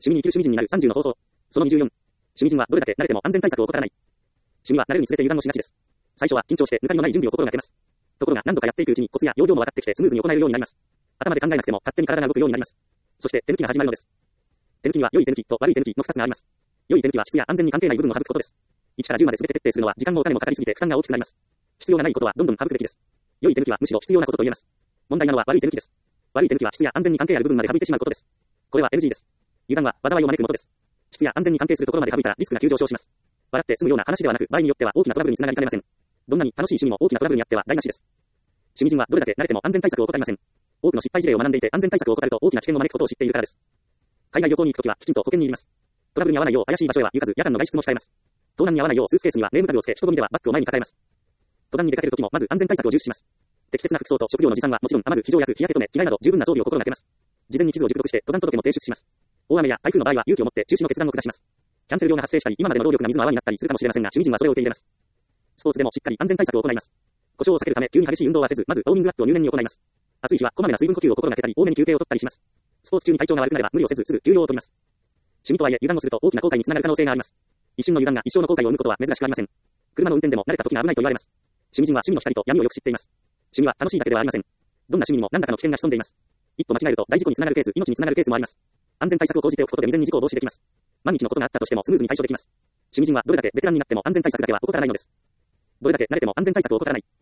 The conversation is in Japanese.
趣味に生きる趣味人になる30の方法。その24。趣味人はどれだけ慣れても安全対策を怠らない。趣味は慣れるにつれて油断をしがちです。最初は緊張して抜かりのない準備を心がけます。ところが何度かやっていくうちにコツや要領も分かってきてスムーズに行えるようになります。頭で考えなくても勝手に体が動くようになります。そして手抜きが始まるのです。手抜きには良い手抜きと悪い手抜きの2つがあります。良い手抜きは質や安全に関係ない部分を省くことです。1から10まで全て徹底するのは時間もお金もかかりすぎて負担が大きくなります。必要がないことはどんどん省くべきです。良い手抜きはむしろ必要なことと言えます。問題なのは悪い手抜きです。悪い手抜きは質や安全に関係ある部分まで省いてしまうことです。これは NG です。油断は災いを招くもとです。質や安全に関係するところまで省いたらリスクが急上昇します。笑って済むような話ではなく、場合によっては大きなトラブルにつながりかねません。どんなに楽しい趣味も大きなトラブルにあっては台無しです。趣味人はどれだけ慣れても安全対策を怠りません。多くの失敗事例を学んでいて安全対策を怠ると大きな危険を招くことを知っているからです。海外旅行に行くときはきちんと保険に入れます。トラブルに遭わないよう怪しい場所へは行かず夜間の外出も控えます。盗難に遭わないようスーツケースにはネームタグをつけ人混みではバッグを前に抱えます。登山に出かけるときもまず安全対策を重視します。適切な服装と食料の持参はもちろん雨具、非常薬、日焼け止め、着替えなど十分な装備を心がけます。事前に地図を熟読して登山届も提出します。大雨や台風の場合は勇気を持って中止の決断を下します。キャンセル料が発生したり今までの労力が水の泡になったりするかもしれませんが趣味人はそれを受け入れます。スポーツでもしっかり安全対策を行います。故障を避けるため急に激しい運動はせず、まずウォーミングアップを入念に行います。暑い日はこまめな水分補給を心がけたり多めに休憩を取ったりします。スポーツ中に体調が悪くなれば無理をせずすぐ休養を取ります。趣味とはいえ油断をすると大きな後悔につながる可能性があります。一瞬の油断が一生の後悔を生むことは珍しくありません。車の運転でも慣れた時が危ないと言われます。趣味人は趣味の光と闇をよく知っています。趣味は楽しいだけではありません。どんな趣味にも何らかの危険が潜んでいます。一歩間違えると大事故につながるケース、命につながるケースもあります。安全対策を講じておくことで未然に事故を防止できます。万一のことがあったとしてもスムーズに対処できます。趣味人はどれだけベテランになっても安全対策だけは怠らないのです。どれだけ慣れても安全対策を怠らない。